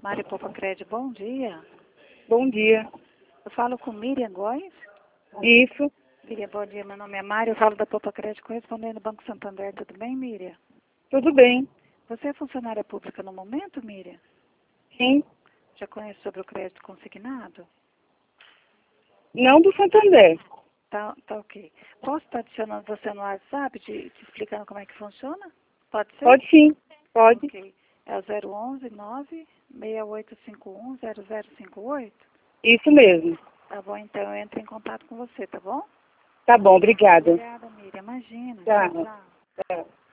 Mário Popacred, bom dia. Bom dia. Eu falo com Miriam Góes. Isso. Miriam, bom dia. Meu nome é Mário, eu falo da Popacred correspondente no Banco Santander. Tudo bem, Miriam? Tudo bem. Você é funcionária pública no momento, Miriam? Sim. Já conhece sobre o crédito consignado? Não do Santander. Tá ok. Posso estar adicionando você no WhatsApp, te explicando como é que funciona? Pode ser? Pode sim. Pode. Ok. É o 011 96851 0058? Isso mesmo. Tá bom, então eu entro em contato com você, tá bom? Tá bom, obrigada. Obrigada, Miriam. Imagina. Tá. Tchau, tchau. Tá.